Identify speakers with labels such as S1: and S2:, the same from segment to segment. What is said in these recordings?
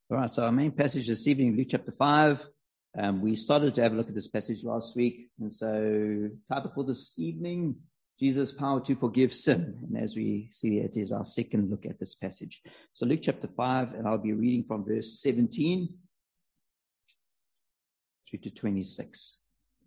S1: All right, so our main passage this evening, Luke chapter 5. We started to have a look at this passage last week. And so, title for this evening, Jesus' power to forgive sin. And as we see, it is our second look at this passage. So, Luke chapter 5, and I'll be reading from verse 17 through to 26.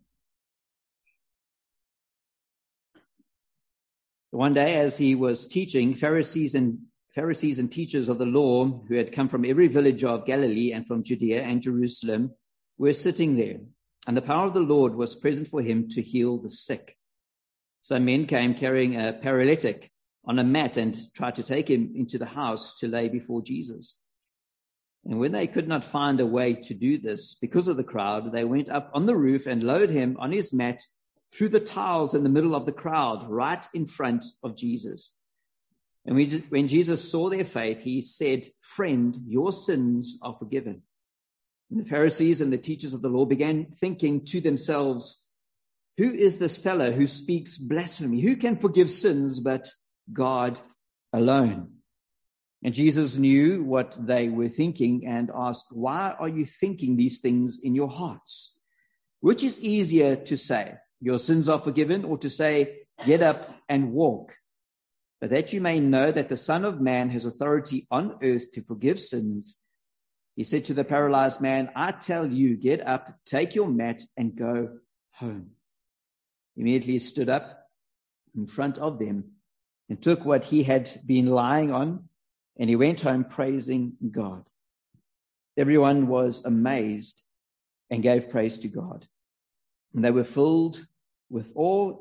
S1: One day, as he was teaching, Pharisees and teachers of the law who had come from every village of Galilee and from Judea and Jerusalem were sitting there, and the power of the Lord was present for him to heal the sick. Some men came carrying a paralytic on a mat and tried to take him into the house to lay before Jesus. And when they could not find a way to do this because of the crowd, they went up on the roof and lowered him on his mat through the tiles in the middle of the crowd, right in front of Jesus. And when Jesus saw their faith, he said, "Friend, your sins are forgiven." And the Pharisees and the teachers of the law began thinking to themselves, "Who is this fellow who speaks blasphemy? Who can forgive sins but God alone?" And Jesus knew what they were thinking and asked, "Why are you thinking these things in your hearts? Which is easier to say, 'Your sins are forgiven,' or to say, 'Get up and walk'? But that you may know that the Son of Man has authority on earth to forgive sins." He said to the paralyzed man, "I tell you, get up, take your mat, and go home." Immediately he stood up in front of them and took what he had been lying on, and he went home praising God. Everyone was amazed and gave praise to God. And they were filled with awe,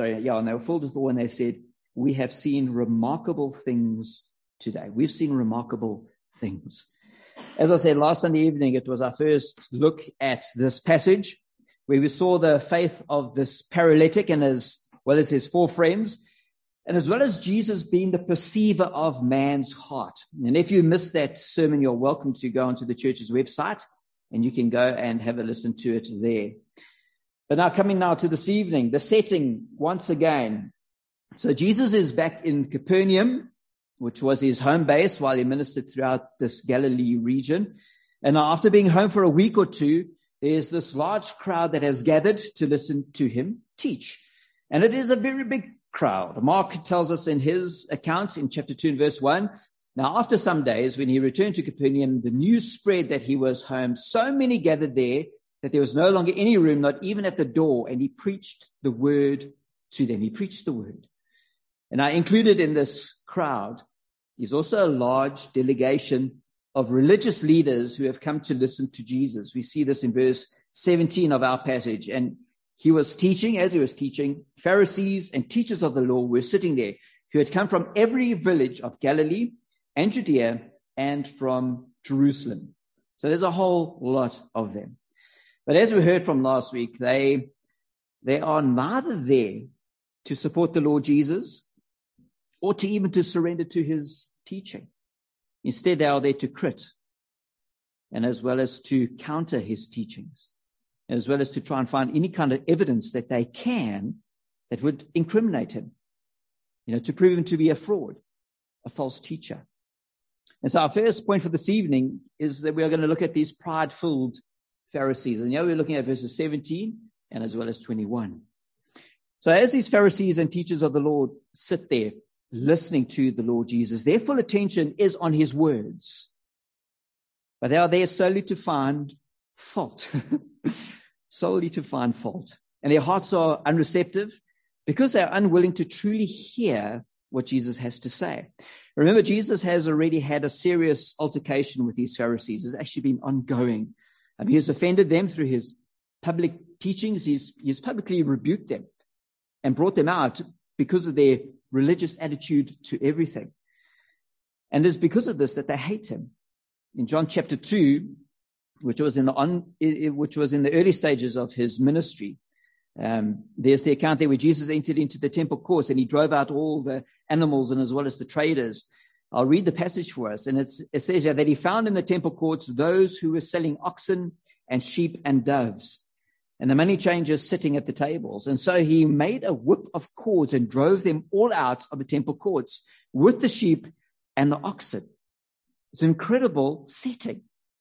S1: and they said, "We have seen remarkable things today." We've seen remarkable things. As I said, last Sunday evening, it was our first look at this passage where we saw the faith of this paralytic and as well as his four friends, and as well as Jesus being the perceiver of man's heart. And if you missed that sermon, you're welcome to go onto the church's website and you can go and have a listen to it there. But now coming now to this evening, the setting once again. So Jesus is back in Capernaum, which was his home base while he ministered throughout this Galilee region. And after being home for a week or two, there's this large crowd that has gathered to listen to him teach. And it is a very big crowd. Mark tells us in his account in chapter 2 and verse 1, "Now after some days, when he returned to Capernaum, the news spread that he was home. So many gathered there that there was no longer any room, not even at the door. And he preached the word to them." He preached the word. And now included in this crowd is also a large delegation of religious leaders who have come to listen to Jesus. We see this in verse 17 of our passage. And he was teaching, as he was teaching, Pharisees and teachers of the law were sitting there who had come from every village of Galilee and Judea and from Jerusalem. So there's a whole lot of them. But as we heard from last week, they are neither there to support the Lord Jesus or to even to surrender to his teaching. Instead, they are there to crit, and as well as to counter his teachings, as well as to try and find any kind of evidence that they can that would incriminate him, to prove him to be a fraud, a false teacher. And so our first point for this evening is that we are going to look at these pride-filled Pharisees. And we're looking at verses 17 and as well as 21. So as these Pharisees and teachers of the Lord sit there listening to the Lord Jesus, their full attention is on his words. But they are there solely to find fault. Solely to find fault. And their hearts are unreceptive because they are unwilling to truly hear what Jesus has to say. Remember, Jesus has already had a serious altercation with these Pharisees. It's actually been ongoing. He has offended them through his public teachings. He's publicly rebuked them and brought them out because of their religious attitude to everything. And it's because of this that they hate him. In John chapter 2, which was in the early stages of his ministry, there's the account there where Jesus entered into the temple courts and he drove out all the animals and as well as the traders. I'll read the passage for us. And it says here that he found in the temple courts those who were selling oxen and sheep and doves, and the money changers sitting at the tables. And so he made a whip of cords and drove them all out of the temple courts with the sheep and the oxen. It's an incredible setting.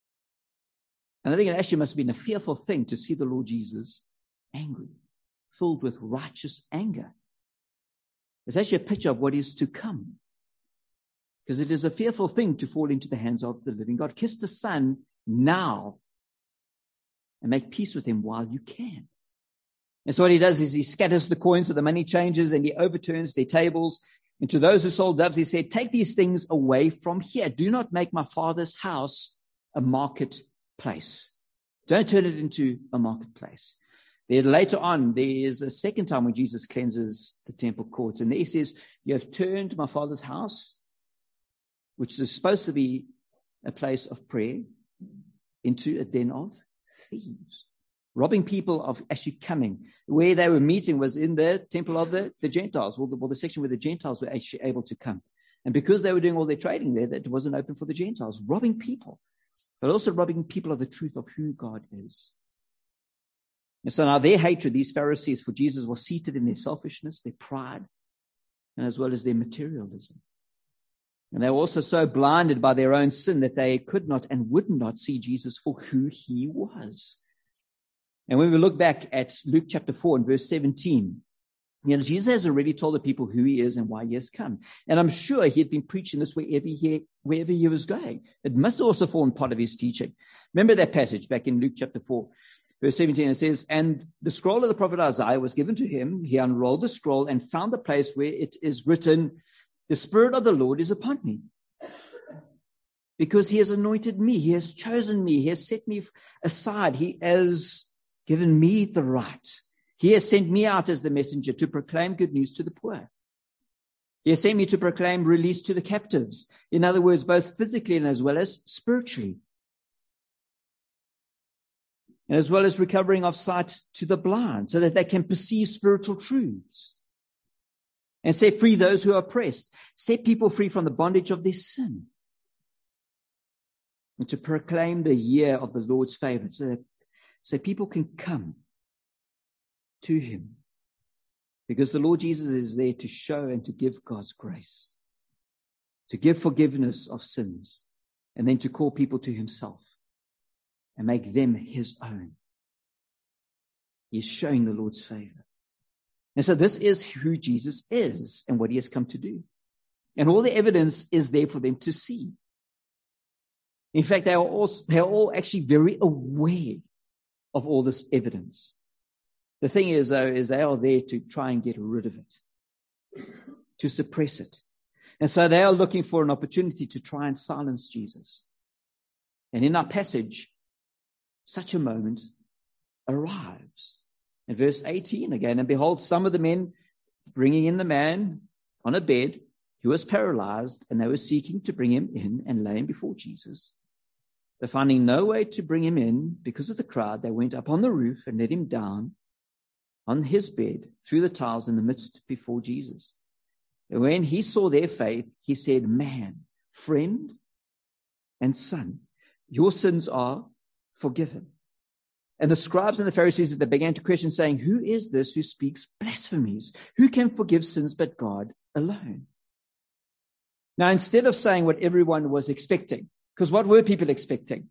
S1: And I think it actually must have been a fearful thing to see the Lord Jesus angry, filled with righteous anger. It's actually a picture of what is to come. Because it is a fearful thing to fall into the hands of the living God. Kiss the Son now and make peace with him while you can. And so what he does is he scatters the coins of the money changers and he overturns their tables. And to those who sold doves, he said, take these things away from here. Do not make my Father's house a marketplace. Don't turn it into a marketplace. Then later on, there is a second time when Jesus cleanses the temple courts. And there he says, you have turned my Father's house, which is supposed to be a place of prayer, into a den of thieves. Robbing people of actually coming. Where they were meeting was in the temple of the Gentiles, or the section where the Gentiles were actually able to come. And because they were doing all their trading there, that wasn't open for the Gentiles. Robbing people, but also robbing people of the truth of who God is. And so now their hatred, these Pharisees for Jesus, was seated in their selfishness, their pride, and as well as their materialism. And they were also so blinded by their own sin that they could not and would not see Jesus for who he was. And when we look back at Luke chapter 4 and verse 17, Jesus has already told the people who he is and why he has come. And I'm sure he had been preaching this wherever he was going. It must also form part of his teaching. Remember that passage back in Luke chapter 4, verse 17, it says, and the scroll of the prophet Isaiah was given to him. He unrolled the scroll and found the place where it is written, the Spirit of the Lord is upon me, because he has anointed me. He has chosen me. He has set me aside. He has given me the right. He has sent me out as the messenger to proclaim good news to the poor. He has sent me to proclaim release to the captives. In other words, both physically and as well as spiritually. And as well as recovering of sight to the blind so that they can perceive spiritual truths. And set free those who are oppressed. Set people free from the bondage of their sin. And to proclaim the year of the Lord's favor so people can come to him. Because the Lord Jesus is there to show and to give God's grace. To give forgiveness of sins. And then to call people to himself. And make them his own. He is showing the Lord's favor. And so this is who Jesus is and what he has come to do. And all the evidence is there for them to see. In fact, they are all actually very aware of all this evidence. The thing is, though, is they are there to try and get rid of it, to suppress it. And so they are looking for an opportunity to try and silence Jesus. And in our passage, such a moment arrives. In verse 18 again, and behold, some of the men bringing in the man on a bed who was paralyzed, and they were seeking to bring him in and lay him before Jesus. But finding no way to bring him in because of the crowd, they went up on the roof and let him down on his bed through the tiles in the midst before Jesus. And when he saw their faith, he said, man, friend and son, your sins are forgiven. And the scribes and the Pharisees, they began to question, saying, who is this who speaks blasphemies? Who can forgive sins but God alone? Now, instead of saying what everyone was expecting, because what were people expecting?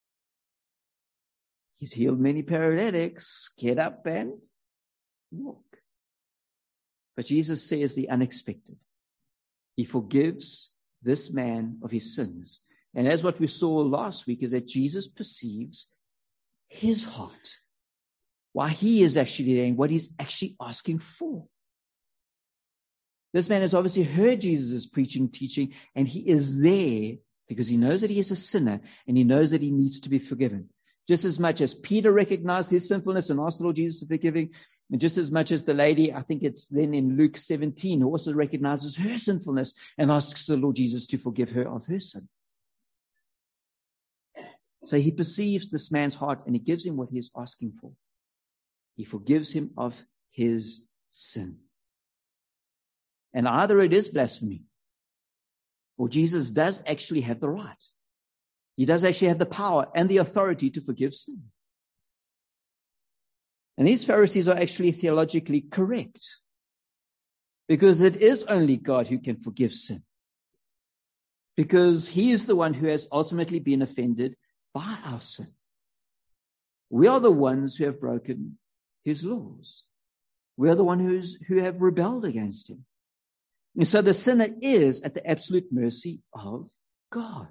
S1: He's healed many paralytics. Get up and walk. But Jesus says the unexpected. He forgives this man of his sins. And as what we saw last week is that Jesus perceives his heart, why he is actually there and what he's actually asking for. This man has obviously heard Jesus' preaching, teaching, and he is there because he knows that he is a sinner and he knows that he needs to be forgiven. Just as much as Peter recognized his sinfulness and asked the Lord Jesus to forgive him, and just as much as the lady, I think it's then in Luke 17, who also recognizes her sinfulness and asks the Lord Jesus to forgive her of her sin. So he perceives this man's heart and he gives him what he is asking for. He forgives him of his sin. And either it is blasphemy, or Jesus does actually have the right. He does actually have the power and the authority to forgive sin. And these Pharisees are actually theologically correct, because it is only God who can forgive sin. Because he is the one who has ultimately been offended by our sin. We are the ones who have broken his laws. We are the ones who have rebelled against him. And so the sinner is at the absolute mercy of God.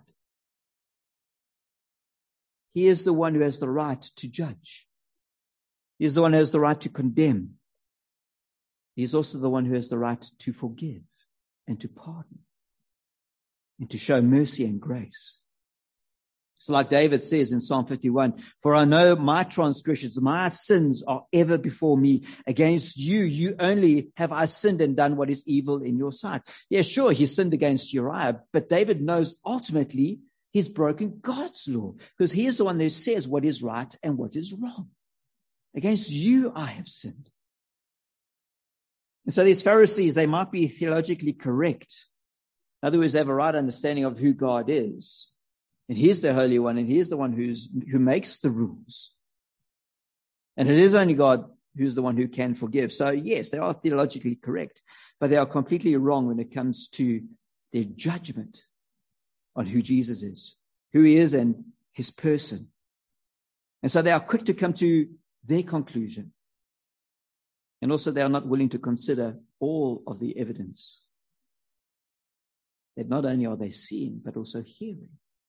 S1: He is the one who has the right to judge. He is the one who has the right to condemn. He is also the one who has the right to forgive and to pardon and to show mercy and grace. It's like David says in Psalm 51, for I know my transgressions, my sins are ever before me. Against you only have I sinned and done what is evil in your sight. Yeah, sure, he sinned against Uriah, but David knows ultimately he's broken God's law because he is the one who says what is right and what is wrong. Against you I have sinned. And so these Pharisees, they might be theologically correct. In other words, they have a right understanding of who God is. And he's the Holy One, and he's the one who makes the rules. And it is only God who's the one who can forgive. So yes, they are theologically correct, but they are completely wrong when it comes to their judgment on who Jesus is, who he is, and his person. And so they are quick to come to their conclusion. And also they are not willing to consider all of the evidence that not only are they seeing, but also hearing.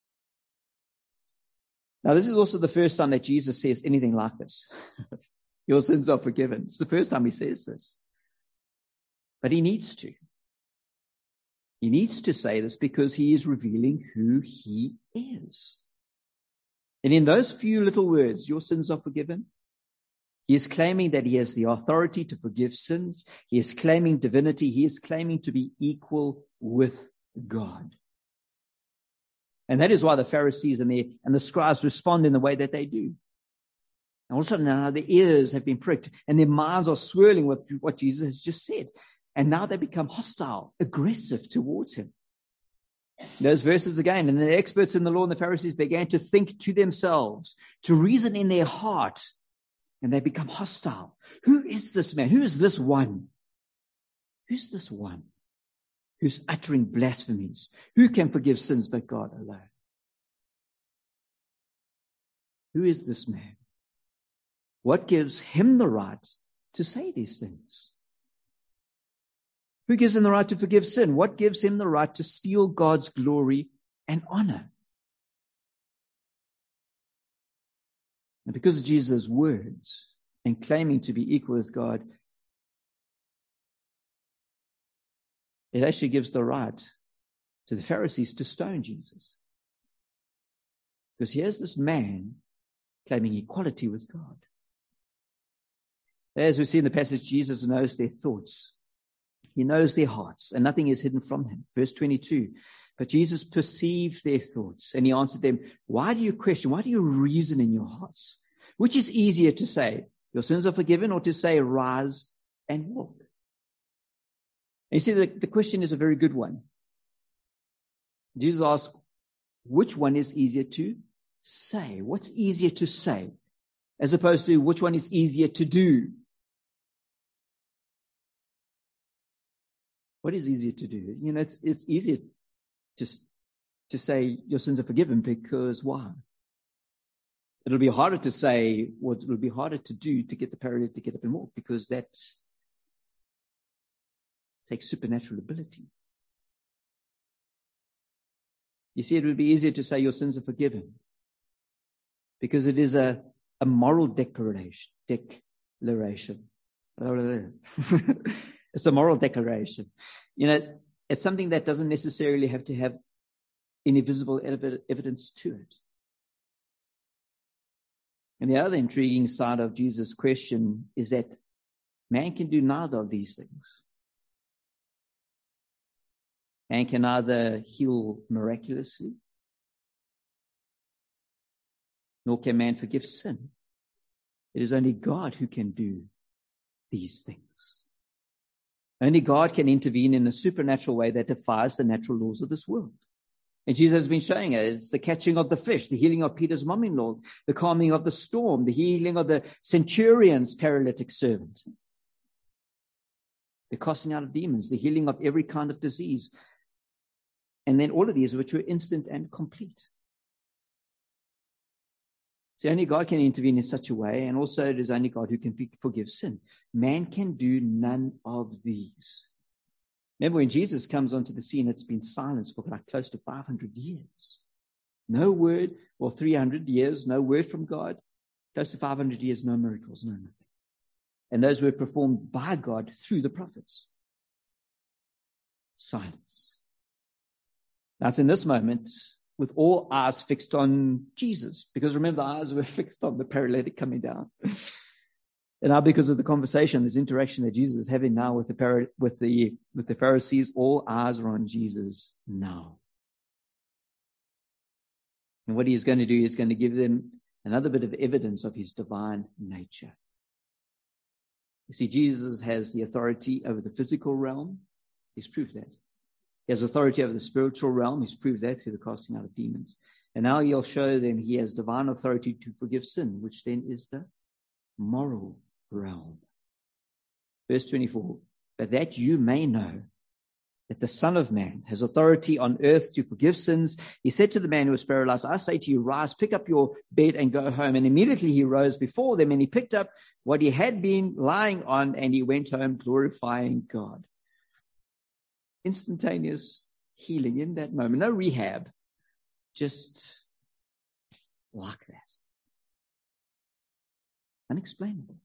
S1: Now, this is also the first time that Jesus says anything like this. Your sins are forgiven. It's the first time he says this. But he needs to. He needs to say this because he is revealing who he is. And in those few little words, your sins are forgiven, he is claiming that he has the authority to forgive sins. He is claiming divinity. He is claiming to be equal with God. And that is why the Pharisees and the scribes respond in the way that they do. And all of a sudden now their ears have been pricked and their minds are swirling with what Jesus has just said. And now they become hostile, aggressive towards him. Those verses again, and the experts in the law and the Pharisees began to think to themselves, to reason in their heart, and they become hostile. Who is this man? Who is this one? Who's this one who's uttering blasphemies? Who can forgive sins but God alone? Who is this man? What gives him the right to say these things? Who gives him the right to forgive sin? What gives him the right to steal God's glory and honor? And because of Jesus' words and claiming to be equal with God, it actually gives the right to the Pharisees to stone Jesus. Because here's this man claiming equality with God. As we see in the passage, Jesus knows their thoughts. He knows their hearts, and nothing is hidden from him. Verse 22, but Jesus perceived their thoughts, and he answered them, why do you question? Why do you reason in your hearts? Which is easier to say, your sins are forgiven, or to say, rise and walk? And you see, the question is a very good one. Jesus asked, which one is easier to say? What's easier to say? As opposed to which one is easier to do? What is easier to do? You know, it's easier just to say your sins are forgiven, because why? It'll be harder to say what it'll be harder to do to get the paralytic to get up and walk, because that takes supernatural ability. You see, it would be easier to say your sins are forgiven because it is a moral declaration. It's a moral declaration. You know, it's something that doesn't necessarily have to have any visible evidence to it. And the other intriguing side of Jesus' question is that man can do neither of these things. Man can neither heal miraculously, nor can man forgive sin. It is only God who can do these things. Only God can intervene in a supernatural way that defies the natural laws of this world. And Jesus has been showing it. It's the catching of the fish, the healing of Peter's mother-in-law, the calming of the storm, the healing of the centurion's paralytic servant, the casting out of demons, the healing of every kind of disease. And then all of these which were instant and complete. See, only God can intervene in such a way, and also it is only God who can forgive sin. Man can do none of these. Remember, when Jesus comes onto the scene, it's been silenced for like close to 500 years. No word, or 300 years, no word from God. Close to 500 years, no miracles, no nothing. And those were performed by God through the prophets. Silence. Now it's in this moment with all eyes fixed on Jesus, because remember, the eyes were fixed on the paralytic coming down. And now, because of the conversation, this interaction that Jesus is having now with the Pharisees, all eyes are on Jesus now. And what he is going to do is going to give them another bit of evidence of his divine nature. You see, Jesus has the authority over the physical realm. He's proved that. He has authority over the spiritual realm. He's proved that through the casting out of demons. And now he'll show them he has divine authority to forgive sin, which then is the moral realm. Verse 24, but that you may know that the Son of Man has authority on earth to forgive sins, he said to the man who was paralyzed, I say to you, rise, pick up your bed and go home. And immediately he rose before them, and he picked up what he had been lying on, and he went home glorifying God. Instantaneous healing in that moment. No rehab, just like that. Unexplainable.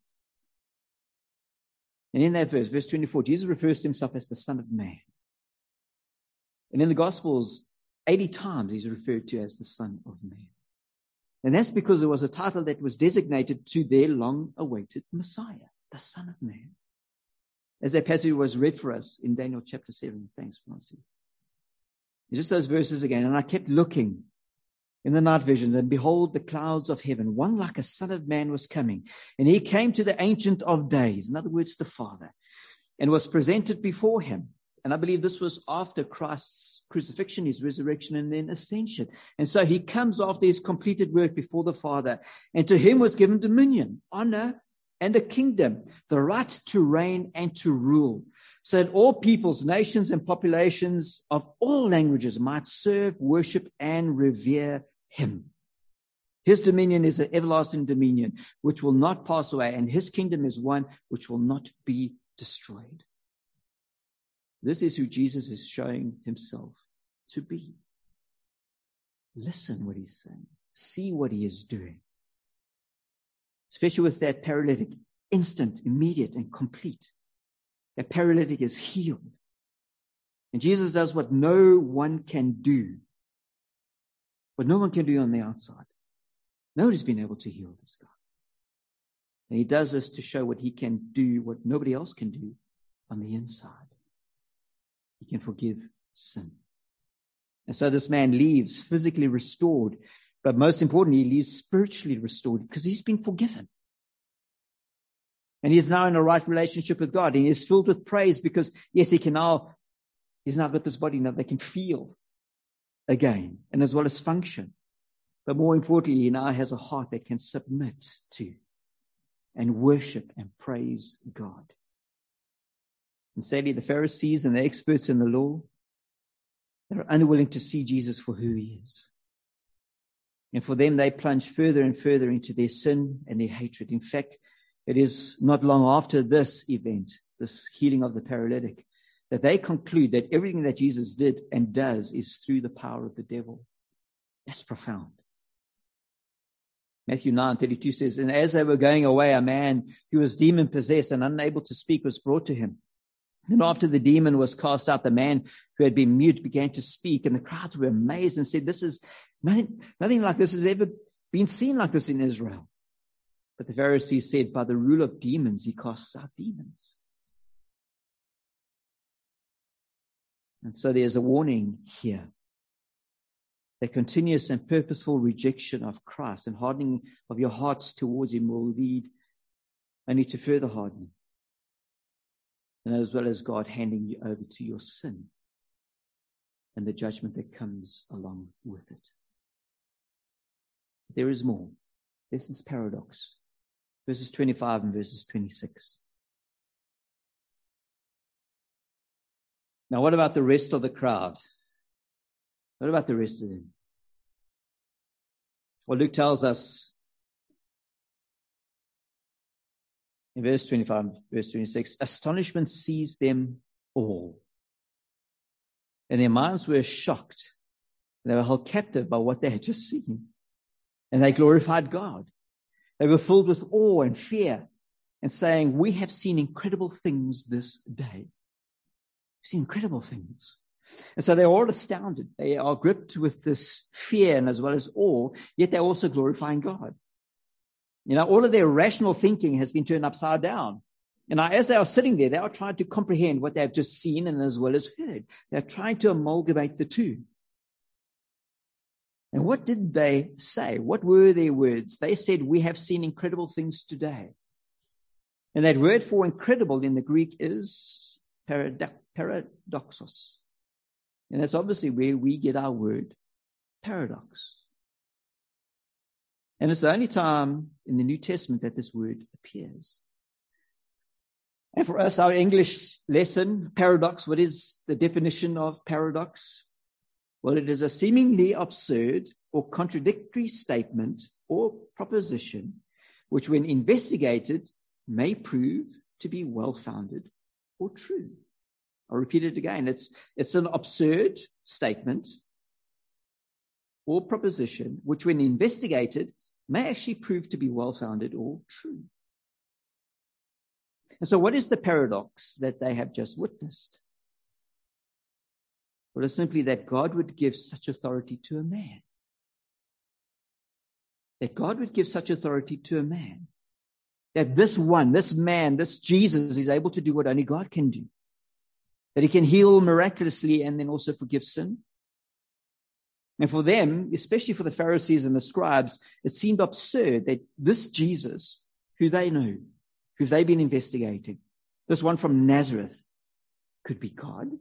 S1: And in that verse 24, Jesus refers to himself as the Son of Man. And in the Gospels, 80 times he's referred to as the Son of Man. And that's because there was a title that was designated to their long-awaited Messiah, the Son of Man. As that passage was read for us in Daniel chapter 7. Thanks, Francie. Just those verses again. And I kept looking in the night visions, and behold, the clouds of heaven, one like a Son of Man was coming. And he came to the Ancient of Days, in other words, the Father, and was presented before him. And I believe this was after Christ's crucifixion, his resurrection, and then ascension. And so he comes after his completed work before the Father. And to him was given dominion, honor, and a kingdom, the right to reign and to rule, so that all peoples, nations, and populations of all languages might serve, worship, and revere him. His dominion is an everlasting dominion, which will not pass away, and his kingdom is one which will not be destroyed. This is who Jesus is showing himself to be. Listen what he's saying. See what he is doing. Especially with that paralytic, instant, immediate, and complete. That paralytic is healed. And Jesus does what no one can do. What no one can do on the outside. Nobody's been able to heal this guy. And he does this to show what he can do, what nobody else can do on the inside. He can forgive sin. And so this man leaves physically restored, but most importantly, he leaves spiritually restored because he's been forgiven. And he's now in a right relationship with God. And he is filled with praise because, yes, he's now got this body now that can feel again, and as well as function. But more importantly, he now has a heart that can submit to and worship and praise God. And sadly, the Pharisees and the experts in the law, they're unwilling to see Jesus for who he is. And for them, they plunge further and further into their sin and their hatred. In fact, it is not long after this event, this healing of the paralytic, that they conclude that everything that Jesus did and does is through the power of the devil. That's profound. Matthew 9:32 says, and as they were going away, a man who was demon-possessed and unable to speak was brought to him. And after the demon was cast out, the man who had been mute began to speak, and the crowds were amazed and said, this is nothing like this has ever been seen like this in Israel. But the Pharisees said, by the rule of demons, he casts out demons. And so there's a warning here. The continuous and purposeful rejection of Christ and hardening of your hearts towards him will lead only to further hardening. And as well as God handing you over to your sin and the judgment that comes along with it. There is more. There's this paradox. Verses 25 and verses 26. Now, what about the rest of the crowd? What about the rest of them? Well, Luke tells us In verse 25, verse 26, astonishment seized them all. And their minds were shocked. They were held captive by what they had just seen. And they glorified God. They were filled with awe and fear and saying, we have seen incredible things this day. We've seen incredible things. And so they're all astounded. They are gripped with this fear and as well as awe, yet they're also glorifying God. You know, all of their rational thinking has been turned upside down. And now, as they are sitting there, they are trying to comprehend what they have just seen and as well as heard. They're trying to amalgamate the two. And what did they say? What were their words? They said, we have seen incredible things today. And that word for incredible in the Greek is paradoxos. And that's obviously where we get our word paradox. And it's the only time in the New Testament that this word appears. And for us, our English lesson, paradox, what is the definition of paradox? Well, it is a seemingly absurd or contradictory statement or proposition, which when investigated may prove to be well-founded or true. I'll repeat it again. It's an absurd statement or proposition, which when investigated may actually prove to be well-founded or true. And so what is the paradox that they have just witnessed? Well, it's simply that God would give such authority to a man. That God would give such authority to a man. That this one, this man, this Jesus is able to do what only God can do. That he can heal miraculously and then also forgive sin. And for them, especially for the Pharisees and the scribes, it seemed absurd that this Jesus, who they knew, who they've been investigating, this one from Nazareth, could be God.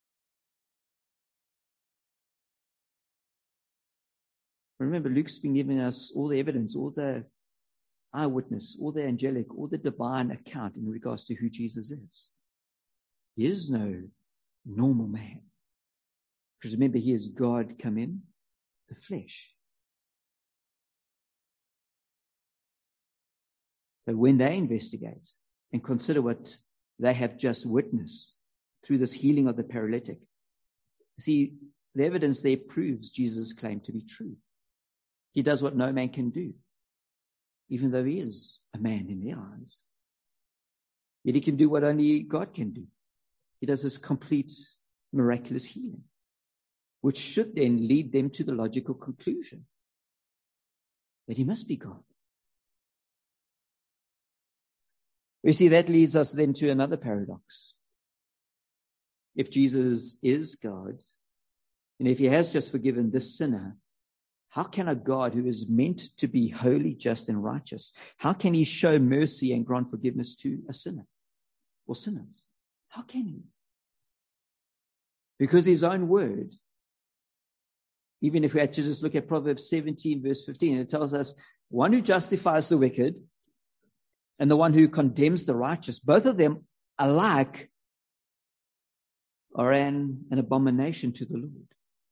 S1: Remember, Luke's been giving us all the evidence, all the eyewitness, all the angelic, all the divine account in regards to who Jesus is. He is no normal man. Because remember, he is God come in the flesh. But when they investigate and consider what they have just witnessed through this healing of the paralytic, see, the evidence there proves Jesus' claim to be true. He does what no man can do, even though he is a man in their eyes. Yet he can do what only God can do. He does this complete miraculous healing, which should then lead them to the logical conclusion that he must be God. You see, that leads us then to another paradox. If Jesus is God, and if he has just forgiven this sinner, how can a God who is meant to be holy, just, and righteous, how can he show mercy and grant forgiveness to a sinner or sinners? How can he? Because his own word, even if we had to just look at Proverbs 17, verse 15, it tells us, one who justifies the wicked and the one who condemns the righteous, both of them alike are an abomination to the Lord.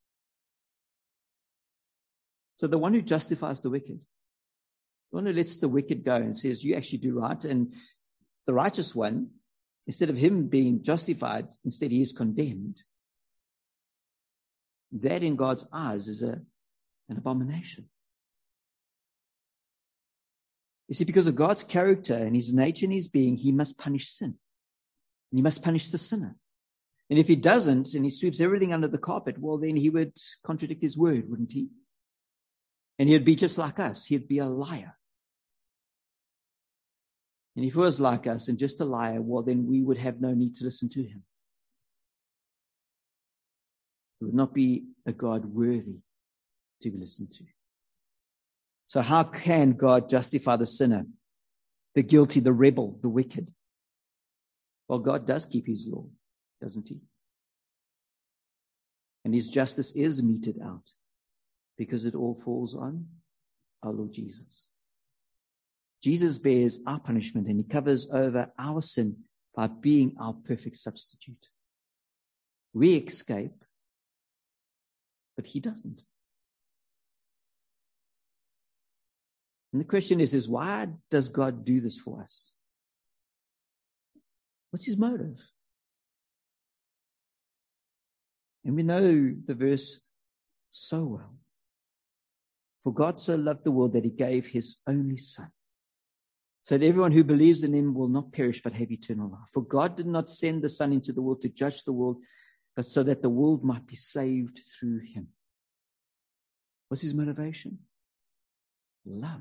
S1: So the one who justifies the wicked, the one who lets the wicked go and says, you actually do right, and the righteous one, instead of him being justified, instead he is condemned, that in God's eyes is an abomination. You see, because of God's character and his nature and his being, he must punish sin. And he must punish the sinner. And if he doesn't, and he sweeps everything under the carpet, well, then he would contradict his word, wouldn't he? And he'd be just like us. He'd be a liar. And if he was like us and just a liar, well, then we would have no need to listen to him. He would not be a God worthy to be listened to. So how can God justify the sinner, the guilty, the rebel, the wicked? Well, God does keep his law, doesn't he? And his justice is meted out because it all falls on our Lord Jesus. Jesus bears our punishment and he covers over our sin by being our perfect substitute. We escape, but he doesn't. And the question is why does God do this for us? What's his motive? And we know the verse so well. For God so loved the world that he gave his only Son, so that everyone who believes in him will not perish but have eternal life. For God did not send the Son into the world to judge the world, but so that the world might be saved through him. What's his motivation? Love.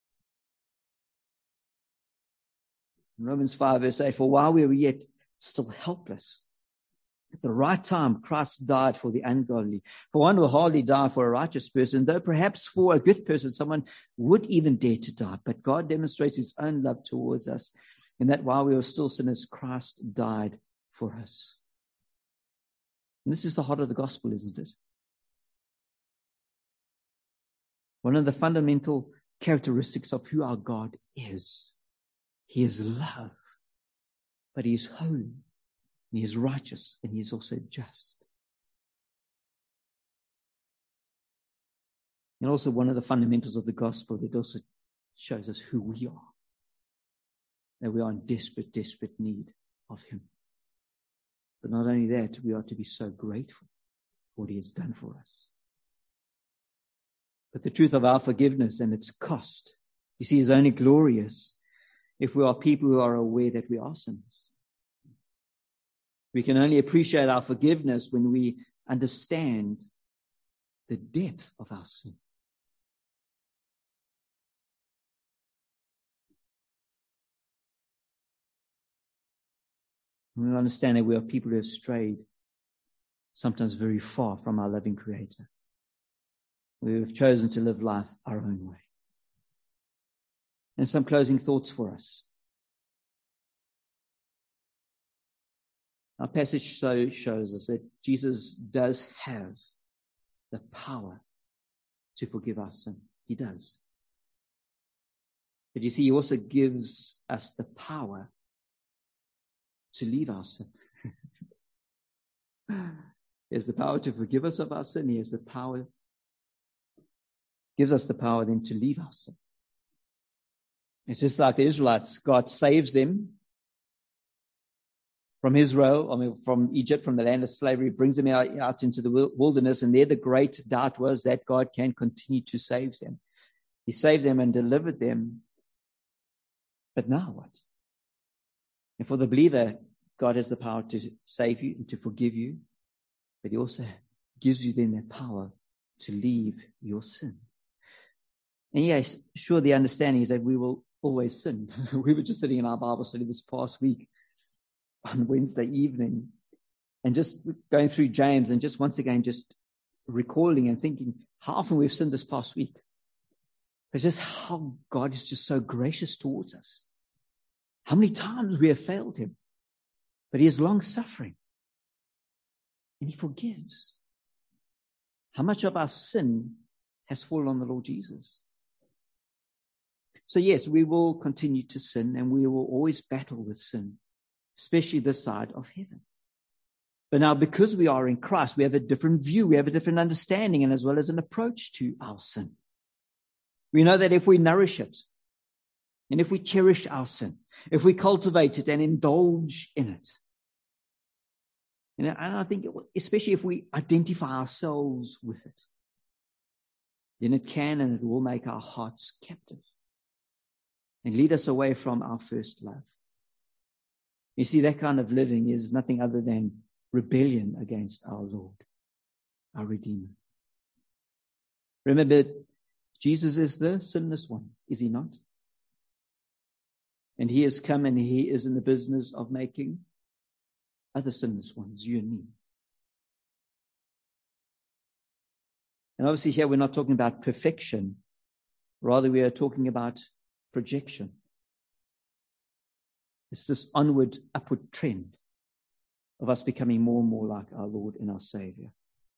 S1: In Romans 5 verse 8, for while we were yet still helpless, at the right time, Christ died for the ungodly. For one will hardly die for a righteous person, though perhaps for a good person, someone would even dare to die. But God demonstrates his own love towards us, in that while we were still sinners, Christ died for us. And this is the heart of the gospel, isn't it? One of the fundamental characteristics of who our God is. He is love, but he is holy. He is righteous, and he is also just. And also one of the fundamentals of the gospel that also shows us who we are. That we are in desperate, desperate need of him. But not only that, we are to be so grateful for what he has done for us. But the truth of our forgiveness and its cost, you see, is only glorious if we are people who are aware that we are sinners. We can only appreciate our forgiveness when we understand the depth of our sin. We understand that we are people who have strayed, sometimes very far from our loving Creator. We have chosen to live life our own way. And some closing thoughts for us. Our passage so shows us that Jesus does have the power to forgive our sin. He does. But you see, he also gives us the power to leave our sin. He has the power to forgive us of our sin. He has the power, gives us the power then to leave our sin. It's just like the Israelites. God saves them from Israel, from Egypt, from the land of slavery, brings them out into the wilderness, and there the great doubt was that God can continue to save them. He saved them and delivered them, but now what? And for the believer, God has the power to save you and to forgive you, but he also gives you then that power to leave your sin. And yes, sure, the understanding is that we will always sin. We were just sitting in our Bible study this past week, on Wednesday evening, and just going through James and just once again just recalling and thinking how often we've sinned this past week, but just how God is just so gracious towards us, how many times we have failed him, but he is long-suffering and he forgives. How much of our sin has fallen on the Lord Jesus? So yes, we will continue to sin, and we will always battle with sin, especially this side of heaven. But now, because we are in Christ, we have a different view, we have a different understanding, and as well as an approach to our sin. We know that if we nourish it, and if we cherish our sin, if we cultivate it and indulge in it, and I think, especially if we identify ourselves with it, then it can and it will make our hearts captive and lead us away from our first love. You see, that kind of living is nothing other than rebellion against our Lord, our Redeemer. Remember, Jesus is the sinless one, is he not? And he has come and he is in the business of making other sinless ones, you and me. And obviously here we're not talking about perfection. Rather, we are talking about projection. It's this onward, upward trend of us becoming more and more like our Lord and our Savior.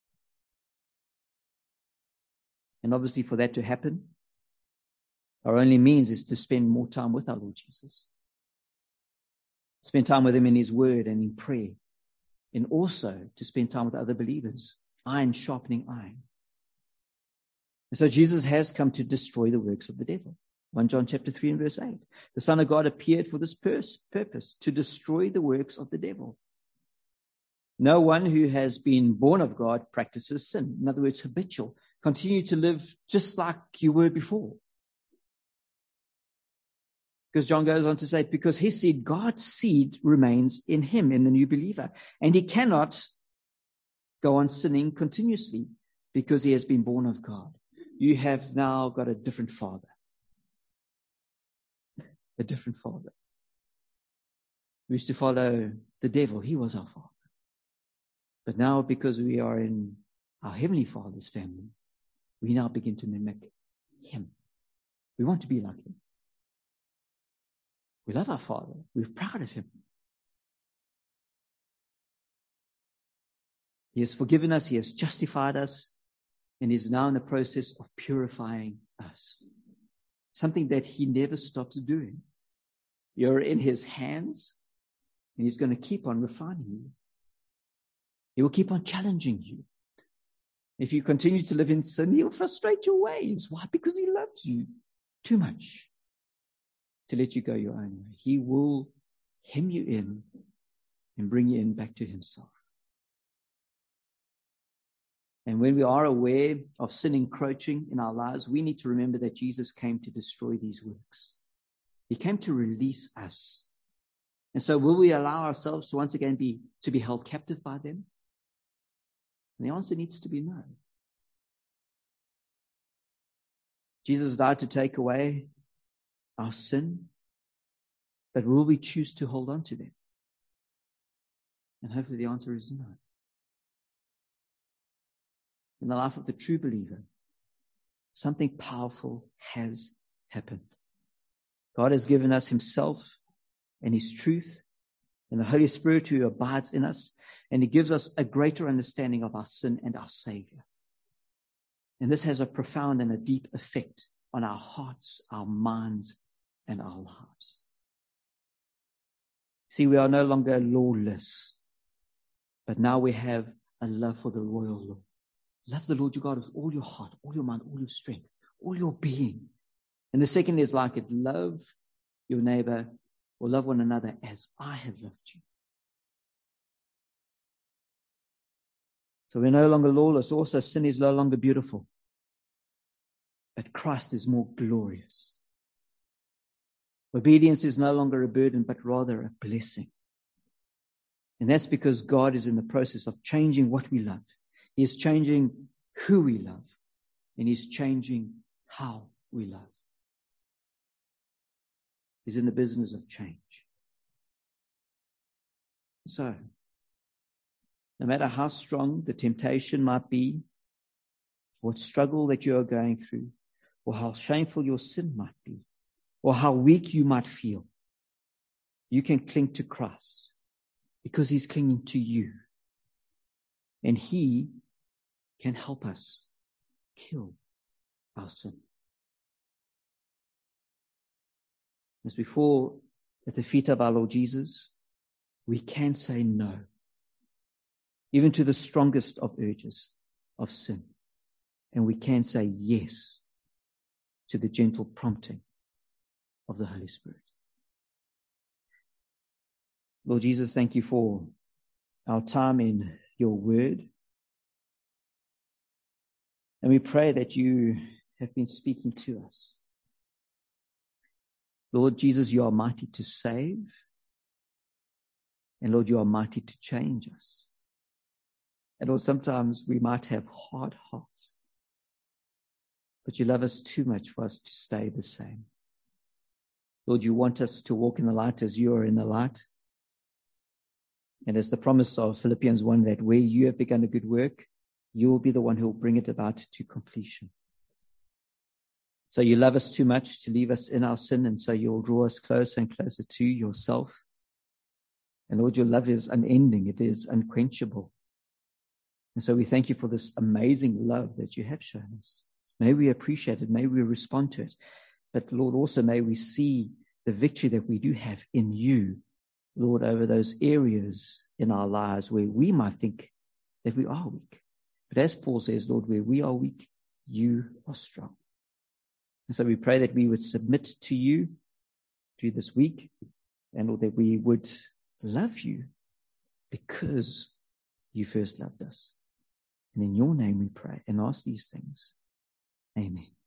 S1: And obviously for that to happen, our only means is to spend more time with our Lord Jesus. Spend time with him in his word and in prayer. And also to spend time with other believers. Iron sharpening iron. And so Jesus has come to destroy the works of the devil. 1 John chapter 3 and verse 8. The Son of God appeared for this purpose, to destroy the works of the devil. No one who has been born of God practices sin. In other words, habitual. Continue to live just like you were before. Because John goes on to say, because his seed, God's seed, remains in him, in the new believer. And he cannot go on sinning continuously because he has been born of God. You have now got a different father. A different father. We used to follow the devil. He was our father. But now, because we are in our Heavenly Father's family, we now begin to mimic him. We want to be like him. We love our Father. We're proud of him. He has forgiven us. He has justified us. And is now in the process of purifying us. Something that he never stops doing. You're in his hands, and he's going to keep on refining you. He will keep on challenging you. If you continue to live in sin, he'll frustrate your ways. Why? Because he loves you too much to let you go your own way. He will hem you in and bring you in back to himself. And when we are aware of sin encroaching in our lives, we need to remember that Jesus came to destroy these works. He came to release us. And so will we allow ourselves to once again be held captive by them? And the answer needs to be no. Jesus died to take away our sin, but will we choose to hold on to them? And hopefully the answer is no. In the life of the true believer, something powerful has happened. God has given us himself and his truth and the Holy Spirit who abides in us, and he gives us a greater understanding of our sin and our Savior. And this has a profound and a deep effect on our hearts, our minds, and our lives. See, we are no longer lawless, but now we have a love for the royal law. Love the Lord your God with all your heart, all your mind, all your strength, all your being. And the second is like it, love your neighbor or love one another as I have loved you. So we're no longer lawless. Also, sin is no longer beautiful. But Christ is more glorious. Obedience is no longer a burden, but rather a blessing. And that's because God is in the process of changing what we love. He is changing who we love. And he's changing how we love. He's in the business of change. So, no matter how strong the temptation might be, what struggle that you are going through, or how shameful your sin might be, or how weak you might feel, you can cling to Christ because he's clinging to you. And he can help us kill our sin. As we fall at the feet of our Lord Jesus, we can say no, even to the strongest of urges of sin. And we can say yes to the gentle prompting of the Holy Spirit. Lord Jesus, thank you for our time in your word. And we pray that you have been speaking to us. Lord Jesus, you are mighty to save. And Lord, you are mighty to change us. And Lord, sometimes we might have hard hearts. But you love us too much for us to stay the same. Lord, you want us to walk in the light as you are in the light. And as the promise of Philippians 1, that where you have begun a good work, you will be the one who will bring it about to completion. So you love us too much to leave us in our sin, and so you'll draw us closer and closer to yourself. And Lord, your love is unending. It is unquenchable. And so we thank you for this amazing love that you have shown us. May we appreciate it. May we respond to it. But Lord, also may we see the victory that we do have in you, Lord, over those areas in our lives where we might think that we are weak. But as Paul says, Lord, where we are weak, you are strong. And so we pray that we would submit to you through this week, and Lord, that we would love you because you first loved us. And in your name we pray and ask these things. Amen.